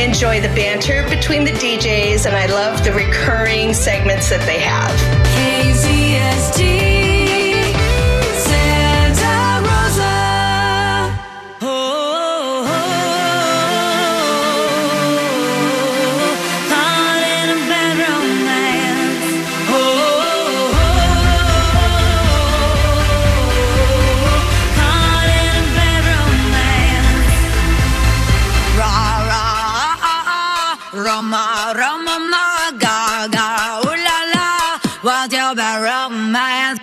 enjoy the banter between the DJs, and I love the recurring segments that they have. KZST. Roma, Roma, ma, ga, ga, ooh la la, what's your bad romance?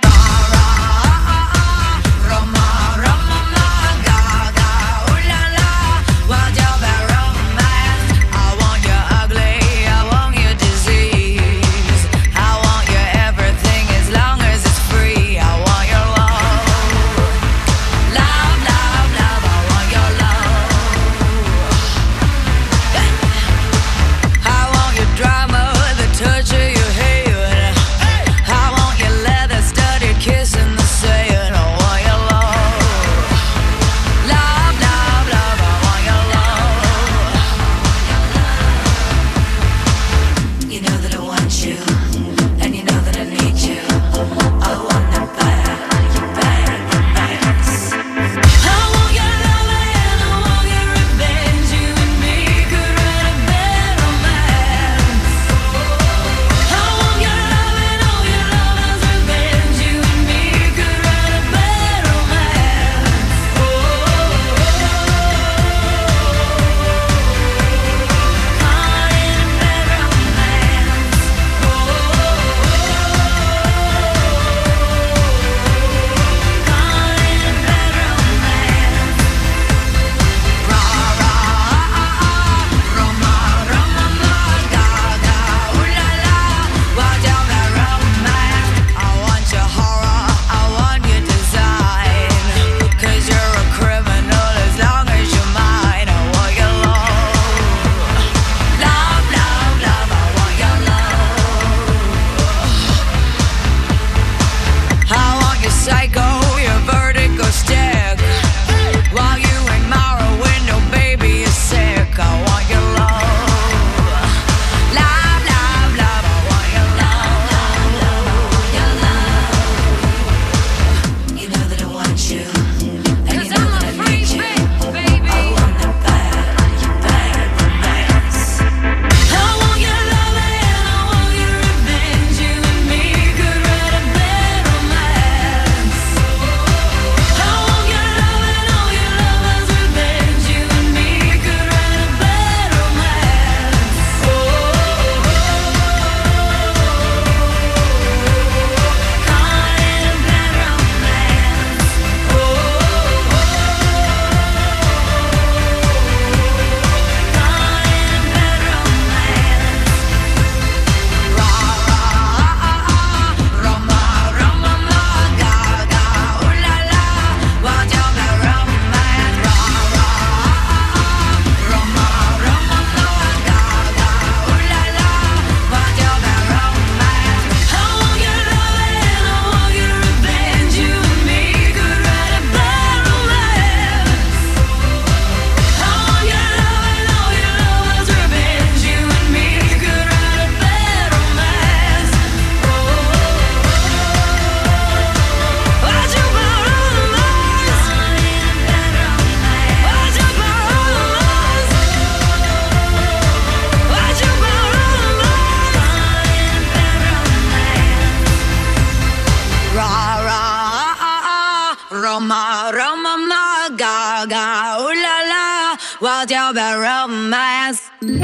Roma, Roma, ma, ga, ga, ooh la la, what's your bad romance?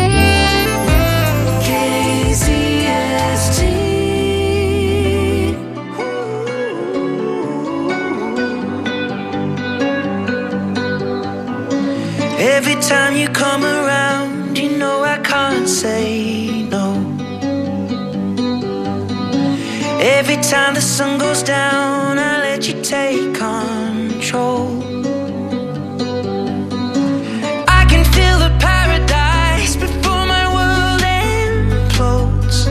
KZST. Every time you come around, you know I can't say no. Every time the sun goes down, I let you take control. I can feel the paradise before my world implodes.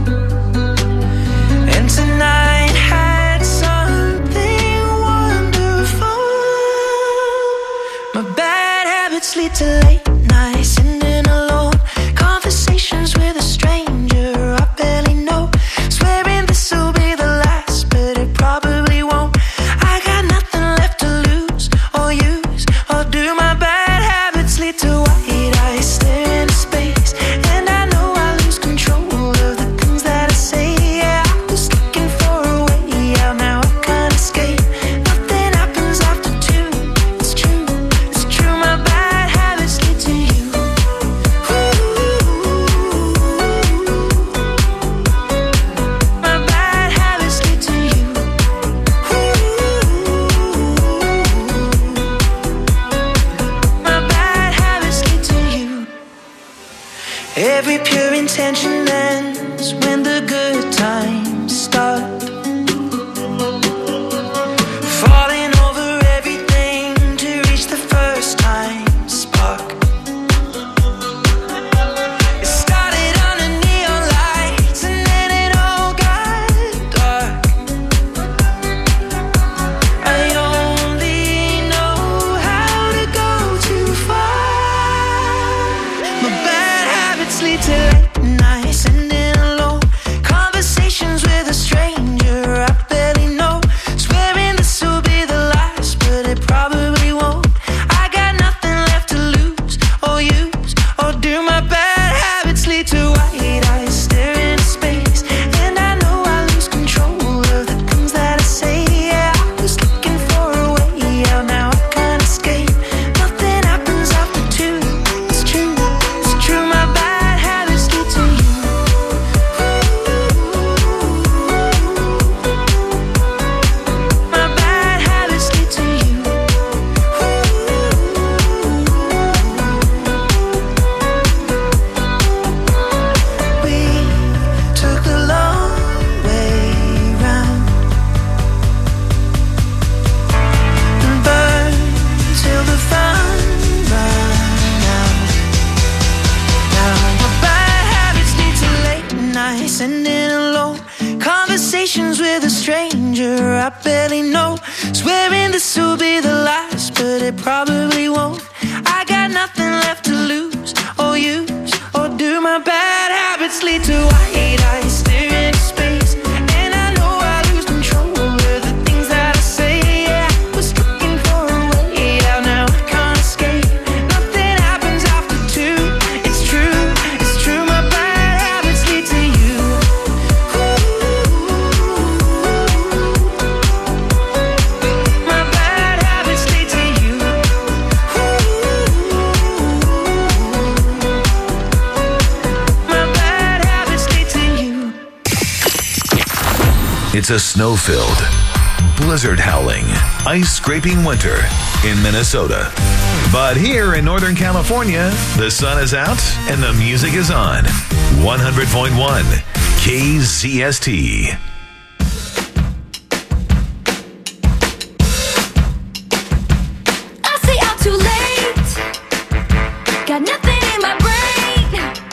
And tonight had something wonderful. My bad habits lead to late nights, sitting alone, Every pure intention ends when the good times start. Falling over everything to reach the first time spark. It started under neon lights and then it all got dark. I only know how to go too far. My bad habits lead to late nights and in alone conversations with a stranger I barely know. Swearing this will be the last, but it probably won't. I got nothing left to lose or use or do. My bad habits lead to white eyes staring into space, and I know I lose control of the things that I say. Yeah, I was looking for a way out, now I can't escape. Nothing happens after two. It's true, it's true. My bad habits lead to you. My bad habits lead to you. We took the long way round and burned till the fun ran out. Now my bad habits lead to late nights and in alone conversations with a stranger I barely know. Swearing this will be the last, but it probably won't. I got nothing left to lose or use or do. My bad habits lead to white eyes staring into space, and I know I lose control of the things that I say. Yeah, I was looking for a way out, now I can't escape. Nothing happens after two. It's true, it's true. My bad habits lead to you. My bad habits lead to you. My bad habits lead to you. It's a snow-filled, blizzard-howling, ice-scraping winter in Minnesota. But here in Northern California, the sun is out and the music is on. 100.1 KZST. I stay out too late. Got nothing in my brain.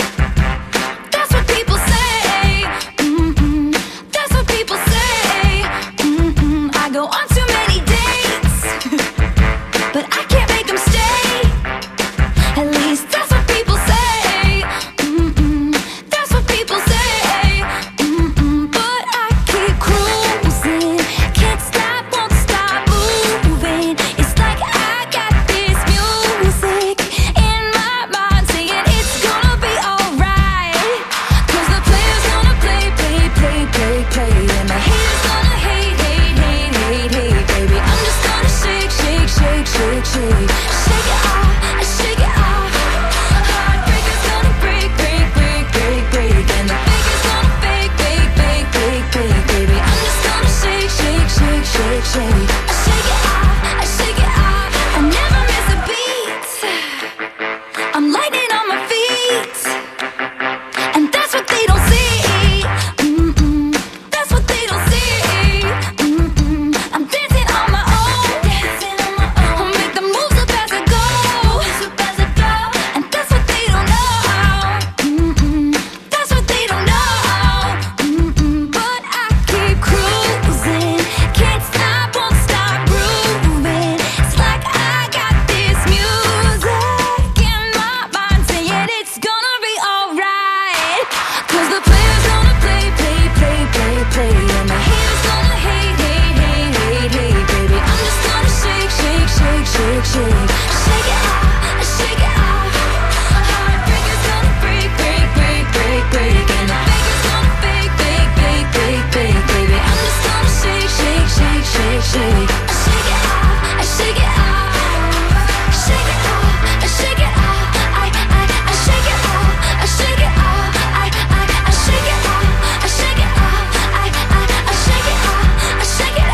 That's what people say. That's what people say. I go on too many dates, but I can't make them stay. At least that's what people say. That's what people say. But I keep cruising, can't stop, won't stop moving. It's like I got this music in my mind saying it's gonna be alright. 'Cause the player's gonna play, play, play, play, play, and the haters gonna hate, hate, hate, hate, hate, baby. I'm just gonna shake, shake, shake, shake, shake, shake it off, shake it off. Heartbreaker's gonna break, break, break, break, break, and the faker's gonna fake, fake, fake, fake, fake, baby. I'm just gonna shake, shake, shake, shake, shake, shake it off, shake it off. I never miss a beat. I'm lightning on my feet, and that's what they don't see. That's what they don't see. I'm dancing on my own. I'll make the moves up as I go. And that's what they don't know. That's what they don't know. But I keep cruising, can't stop, won't stop grooving. It's like I got this music in my mind saying it's gonna be alright. 'Cause the player's gonna play, play, play, play, play, and the haters gonna hate, hate, hate, hate, hate, baby. I'm just gonna shake, shake, shake, shake, shake, shake it off, shake it off. Heartbreaker's gonna break, break, break, break, break, and the faker's gonna fake, fake, fake, fake, fake, baby. I'm just gonna shake, shake, shake, shake, shake, shake it off, shake it off, shake it off, shake it off. I shake it off, shake it off. I shake it off, shake it off. I shake it off, shake it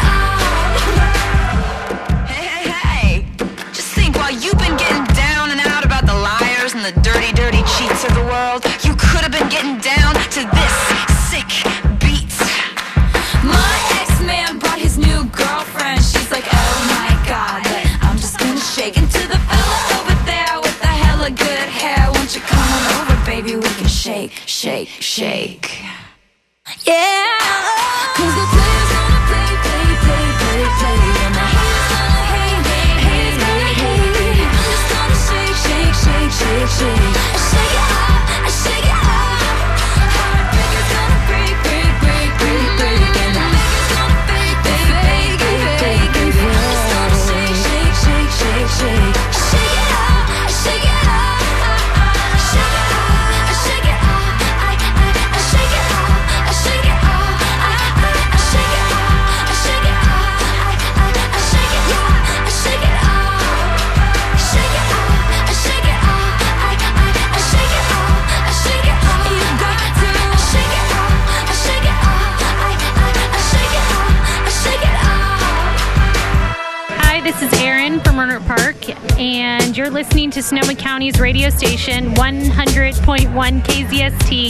off. Hey, hey, hey. Just think, while you've been getting down and out about the liars and the dirty, dirty cheaters, to the world. You could have been getting down to this sick beat. My ex-man brought his new girlfriend. She's like, oh my God, but I'm just gonna shake into the fella over there with the hella good hair. Won't you come on over, baby? We can shake, shake, shake. Yeah, 'cause the players gonna play, play, play, play, play, and the haters gonna hate, hate, hate, hate, hate. I'm just gonna shake, shake, shake, shake, shake. I shake it up, I shake it up. Heartbreakers gonna break, break, break, break, break, and the makers gonna fake, fake, fake, fake, fake, fake. I'm just gonna shake, shake, shake, shake, shake. I shake it up, I shake it up. I shake it up, I shake it up. I shake it up, I shake it up. I shake it up, I shake it up. I shake it up, I shake it up. Shake it up, I shake it up. I shake it up, I shake it up. You got to shake it up, I shake it up. I shake it up, I shake it up. Hi, this is Erin from Roanoke Park, and you're listening to Sonoma County's radio station, 100.1 KZST.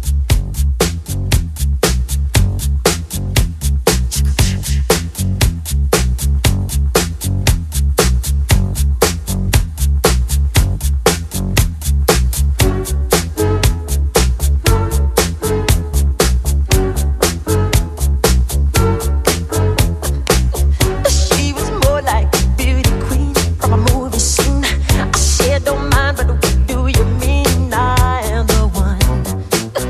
She was more like a beauty queen from a movie scene. I said, don't mind, but what do you mean I am the one?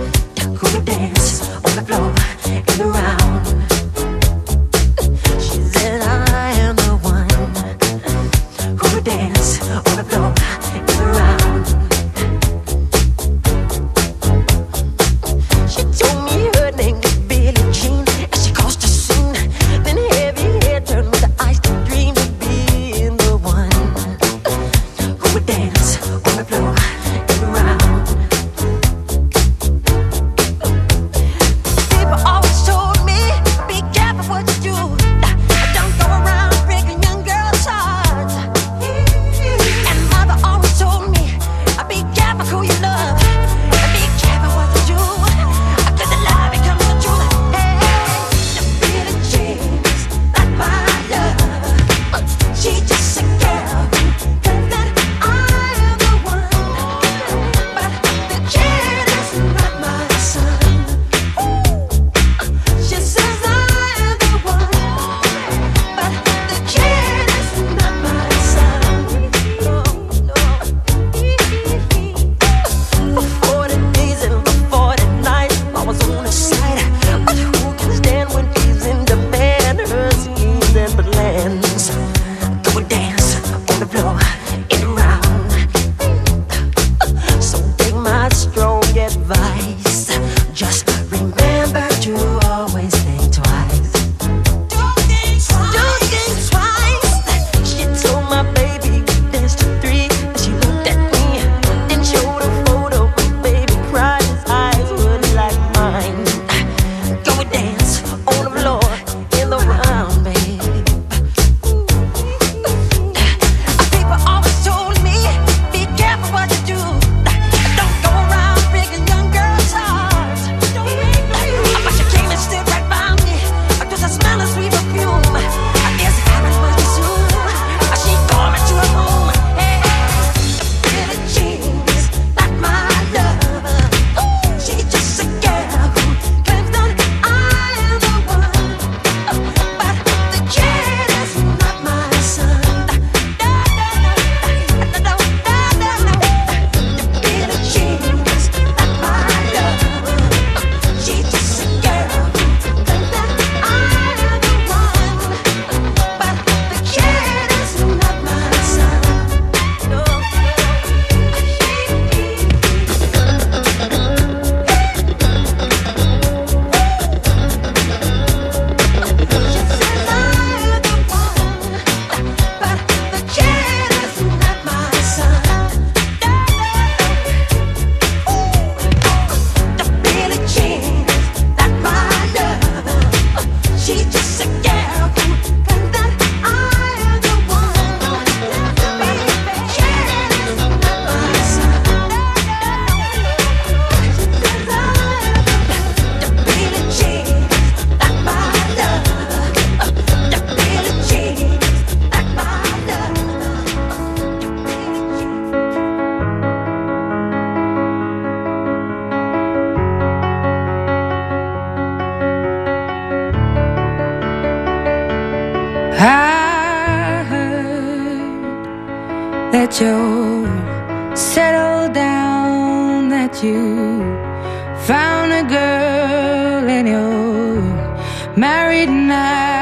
that you're settled down, that you found a girl and you're married now.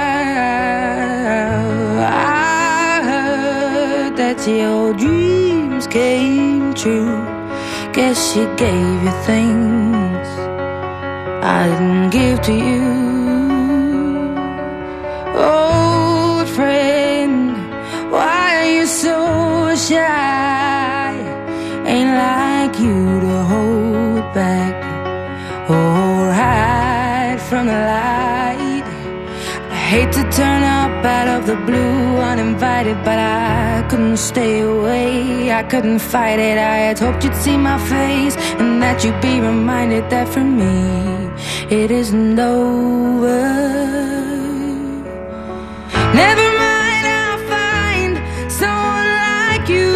I heard that your dreams came true. Guess she gave you things I didn't give to you. Old friend, why are you so shy? Ain't like you to hold back or hide from the light. I hate to turn up out of the blue uninvited, but I couldn't stay away, I couldn't fight it. I had hoped you'd see my face and that you'd be reminded that for me it isn't over. Never mind, I'll find someone like you.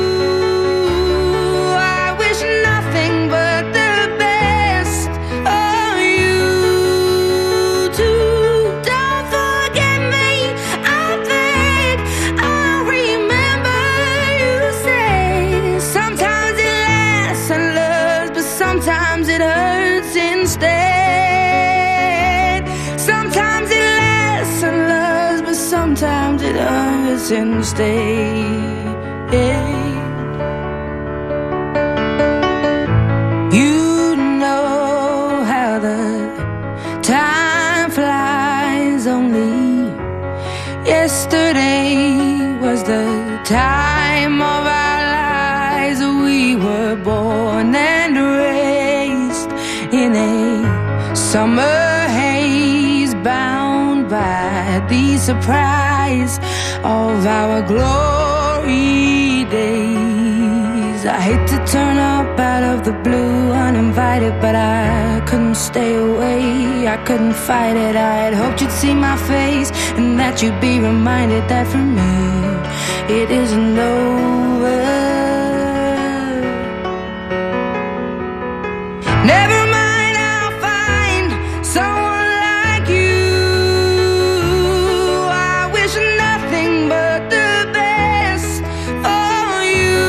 I wish nothing but the best of you too. Don't forget me, I beg. I'll remember you say sometimes it lasts and loves, but sometimes it hurts instead. Sometimes it lasts and loves, but sometimes it hurts instead. You know how the time flies. Only yesterday was the time of our lives. We were born and raised in a summer haze, bound by the surprise of our glory days. I hate to turn up out of the blue uninvited, but I couldn't stay away, I couldn't fight it. I had hoped you'd see my face and that you'd be reminded that for me it isn't over. Never mind, I'll find someone like you. I wish nothing but the best for you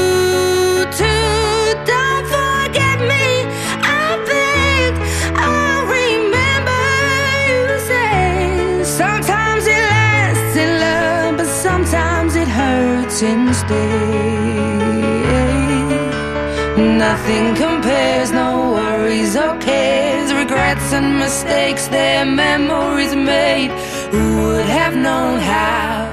too. Don't forget me, I beg. I'll remember you say sometimes it lasts in love, but sometimes it hurts instead. Nothing compares, no worries or cares, regrets and mistakes, their memories made. Who would have known how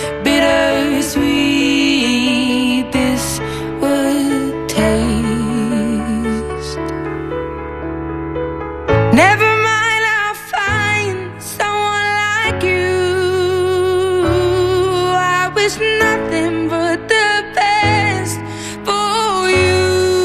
bittersweet this would taste? Never mind, I'll find someone like you. I wish nothing but the best for you.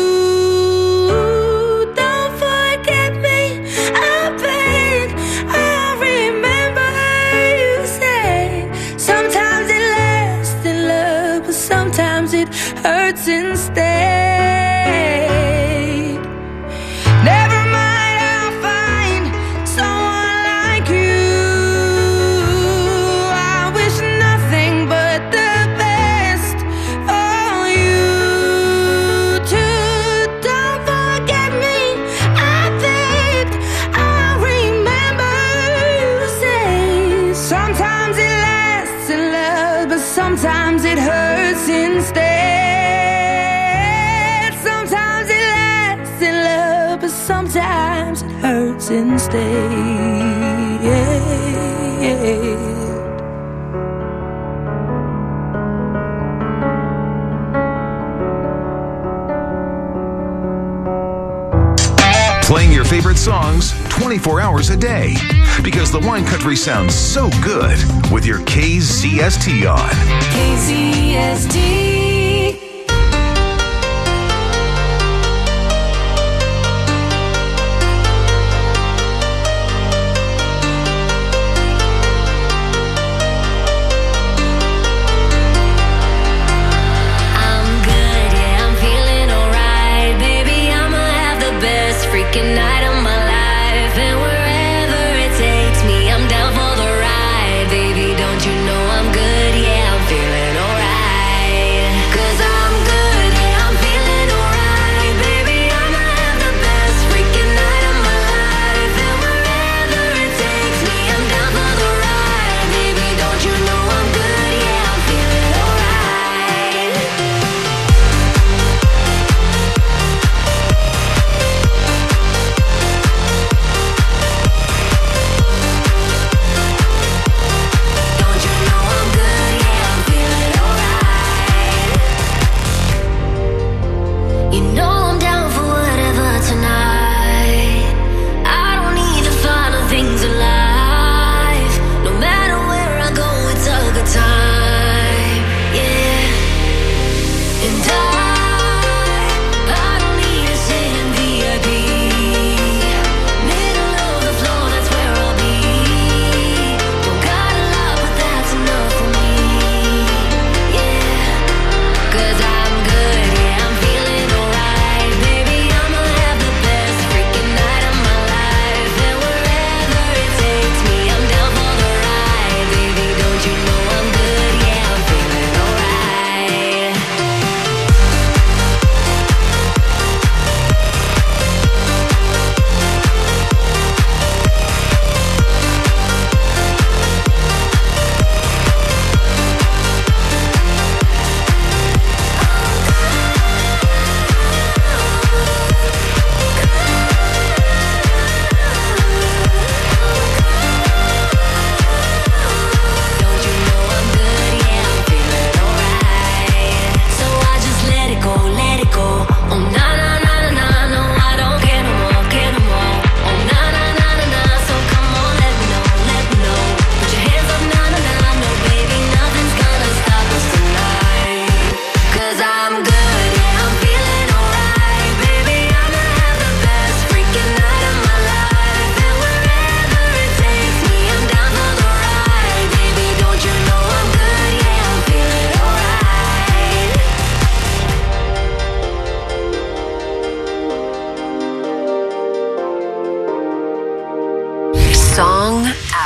Don't forget me, I beg. I'll remember you say sometimes it lasts in love, but sometimes it hurts instead. Never mind, I'll find someone like you. I wish nothing but the best for you too. Don't forget me, I beg. I'll remember you say sometimes it lasts in love, but sometimes it hurts instead. Sometimes it lasts in love, but sometimes it hurts instead. Playing your favorite songs 24 hours a day. Because the wine country sounds so good with your KZST on. KZST. Freaking night of my life, and wherever it takes me, I'm down for the ride. Baby, don't you know I'm good? Yeah, I'm feeling alright.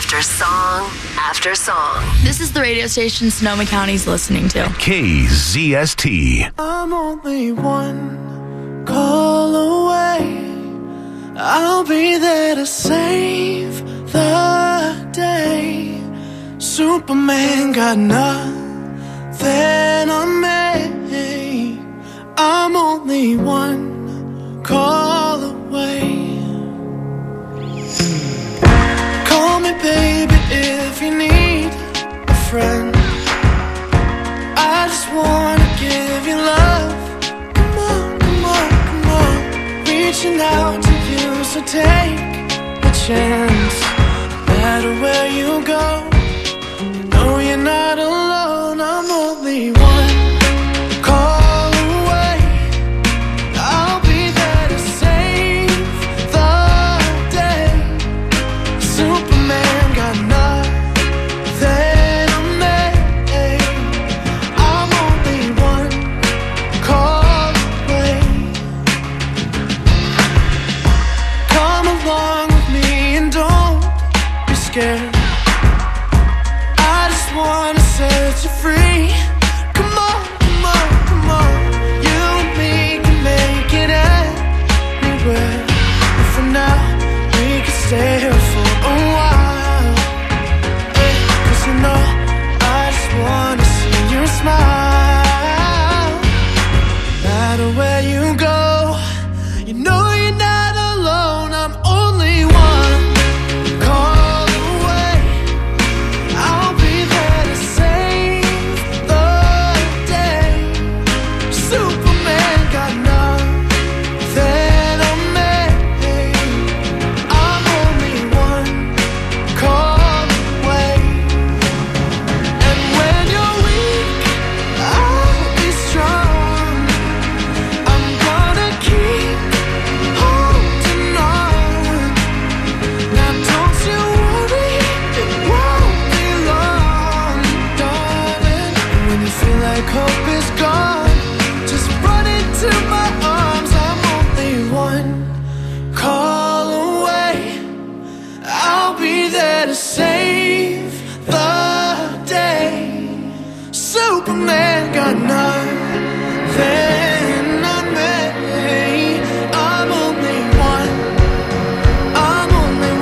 after song after song. This is the radio station Sonoma County's listening to. KZST. I'm only one call away. I'll be there to save the day. Superman got nothing on me. I'm only one call away. Call me baby if you need a friend. I just wanna give you love. Come on, come on, come on. Reaching out to you, so take a chance. No matter where you go, no, you're not alone. I'm only one call away. I'll be there to save the day. Superman got nothing on me. I'm only one call away. Come along with me and don't be scared. I just wanna set you free. Come on, come on, come on. You and me can make it anywhere. And for now, we can stay here for a while. Hey, 'cause you know, I just wanna see you smile. No matter where you go, you know you're not alone. I'm only one call away. I'll be there to save the day. Superman got nothing on me. I'm only one call away. And when you're weak, I'll be strong. I'm gonna keep holding on. Now don't you worry, it won't be long, darling. When you feel like hope is gone, just run into my arms. I'm only one call away. I'll be there to save the day. Superman got nothing on me. I'm only one. I'm only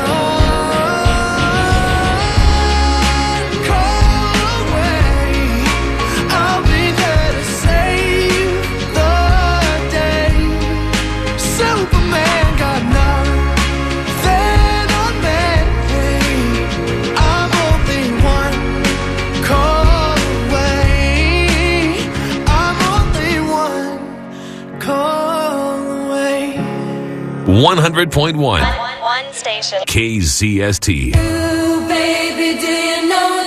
one call away. I'll be there to save the day. Superman got nothing on me. I'm only one call away. I'm only one call away. 100.1 One station. KZST. Ooh, baby, do you know